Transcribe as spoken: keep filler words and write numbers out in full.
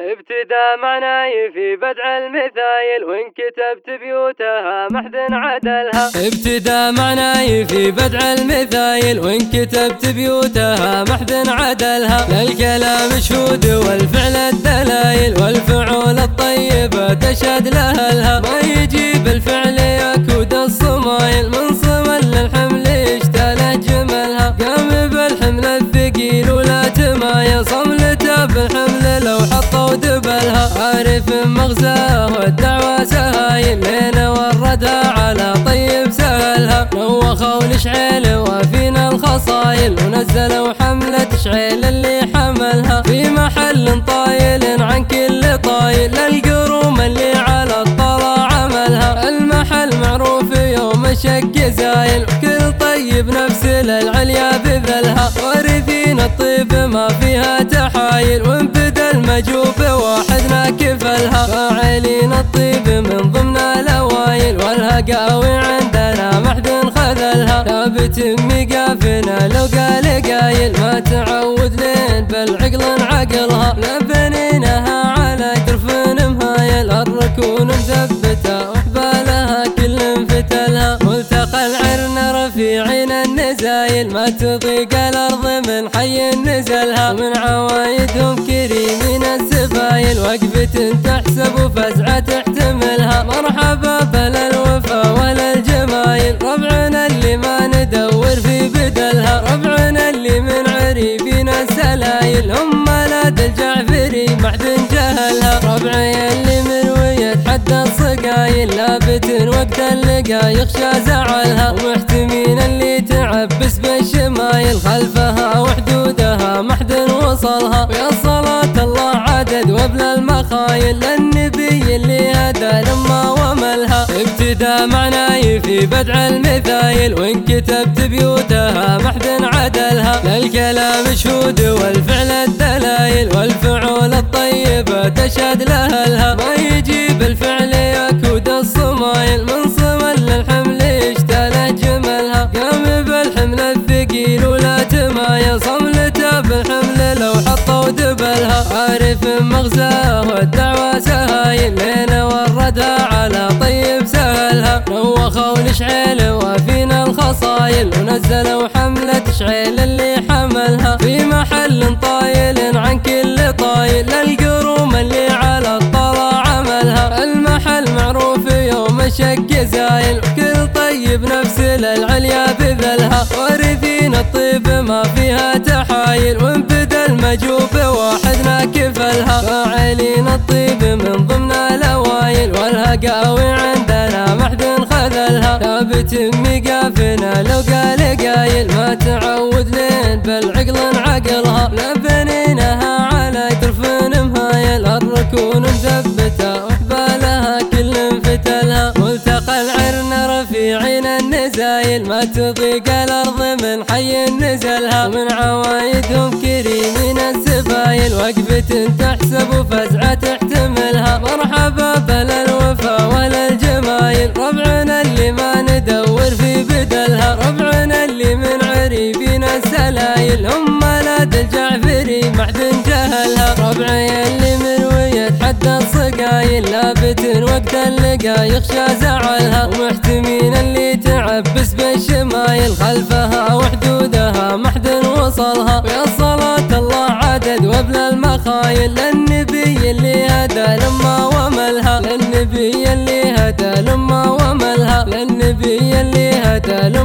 ابتدى معناي في بدع المثايل وإن كتبت بيوتها محد عدلها. ابتدى معناي في بدع المثايل وإن كتبت بيوتها محد عدلها. للكلام شهود والفعل الدلايل والفعول الطيبة تشهد لها الها. ما يجيب الفعل يكود الصمايل من صمل للحمل يشتاله جملها. قام بالحمل الثقيل ولا تمايل صملته بالحمل لو حطوا دبلها. عارف مغزاه والدعوة سهايل لين وردها على طيب سهلها. نوخوا الشعيل وفينا الخصايل ونزلوا حملة شعيل اللي حملها. في محل طايل عن كل طايل للقروم اللي على الطلا عملها. المحل معروف يوم الشك زايل كل طيب نفس للعليا بذلها. وارثين الطيب ما فيها تحايل وان بدا المجوب واحدنا كفلها. فاعلين الطيب من ضمن الاوايل والهقاوي عندنا محد خذلها. ثابت مقافنا لو قال قايل ما تعود لين بالعقل عقلها. لبنينها على جرف مهايل الركون مثبته وحبالها كل فتلها. ملتقى العرن رفيعين النزايل ما تضيق الارض من حي نزلها. ومن عوايدهم كريمين السفايل وقفة تحسب فزعة تحتملها. مرحبا بلا الوفا ولا الجمايل ربعنا اللي ما ندور في بدلها. ربعنا اللي من عريفين السلايل هم ملاد الجعفري معدن جهلها. ربعي اللي من ويد حد الصقايل لابت وقت اللقا يخشى زعلها. ومحتمين اللي تعبس بالشمايل خلفها وحدودها محد وصلها. ويا صلاة الله عدد وبلا المخايل للنبي اللي هدى لما وملها. ابتدى معناي في بدع المثايل وإن كتبت بيوتها محد عدلها. للكلام شهود والفعل الدلايل والفعول الطيبة تشهد لها الها. ما يجيب الفعل يكود الصمايل من صمل للحمل يشتاله جملها. قام بالحمل الثقيل ولا تمايل صملته بالحمل لو حطوا دبلها. عارف مغزاه والدعوة سهايل لين وردها على طيب سهلها. نوخوا الشعيل وفينا الخصايل ونزلوا حملة شعيل اللي حملها. في محل طايل عن كل طايل للقروم اللي على الطلا عملها. المحل معروف يوم الشك زايل كل طيب نفس للعليا بذلها. وارثين الطيب ما فيها تحايل وان بدا المجوب واحدنا كفلها. فاعلين الطيب من ضمن الاوايل والهقاوي عندنا محد خذلها. ثابت مقافنا لو قال قايل ما تعود لين بالعقل عقلها. لبنينها على جرف مهايل الركون مثبته وحبالها كل فتلها. ملتقى العرن رفيعين النزايل ما تضيق الارض من حي نزلها. ومن عوايدهم كريمين السفايل وقفة تحسب فزعة تحتملها. مرحبا بلا الوفا ولا الجمايل ربعنا اللي ما ندور في بدلها. ربعنا اللي من عريفين السلايل هم ملاد الجعفري معدن جهلها. ربعي اللي من ويد حد الصقايل لابت وقت اللقا يخشى زعلها. ومحتمين اللي تعبس بالشمايل خلفها وحدودها محد وصلها. ويا صلاة الله عدد وبلا المخايل للنبي اللي هدى لما وملها. للنبي اللي هدى لما وملها. للنبي اللي هدى